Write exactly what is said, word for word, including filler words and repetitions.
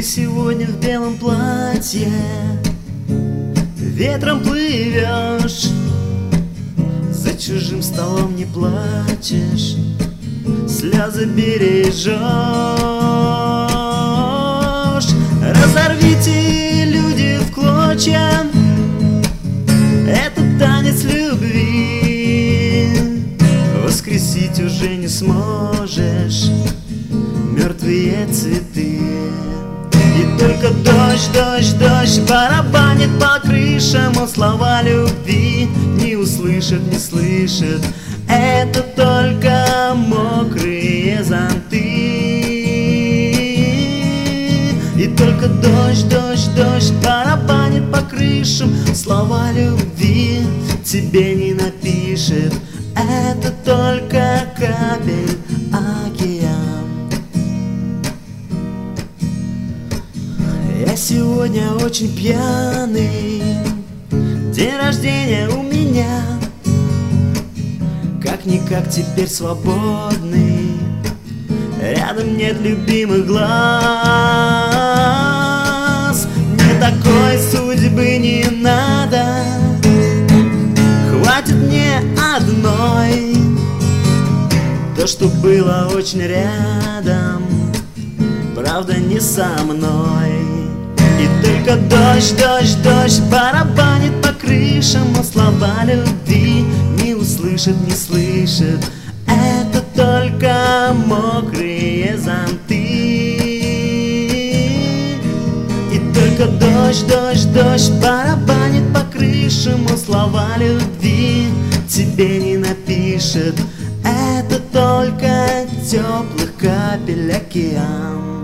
Ты сегодня в белом платье, ветром плывешь, за чужим столом не плачешь, слезы бережешь. Разорвите, люди, в клочья этот танец любви, воскресить уже не сможешь мертвые цветы. И только дождь, дождь, дождь барабанит по крышам, он слова любви не услышит, не слышит. Это только мокрые зонты. И только дождь, дождь, дождь барабанит по крышам, слова любви тебе не напишет. Это только капель океан. Я сегодня очень пьяный, день рождения у меня, как-никак теперь свободный, рядом нет любимых глаз. Мне такой судьбы не надо, хватит мне одной, то, что было очень рядом, правда не со мной. И только дождь, дождь, дождь барабанит по крышам, но слова любви не услышит, не слышит. Это только мокрые зонты. И только дождь, дождь, дождь барабанит по крышам, но слова любви тебе не напишет. Это только теплых капель океан.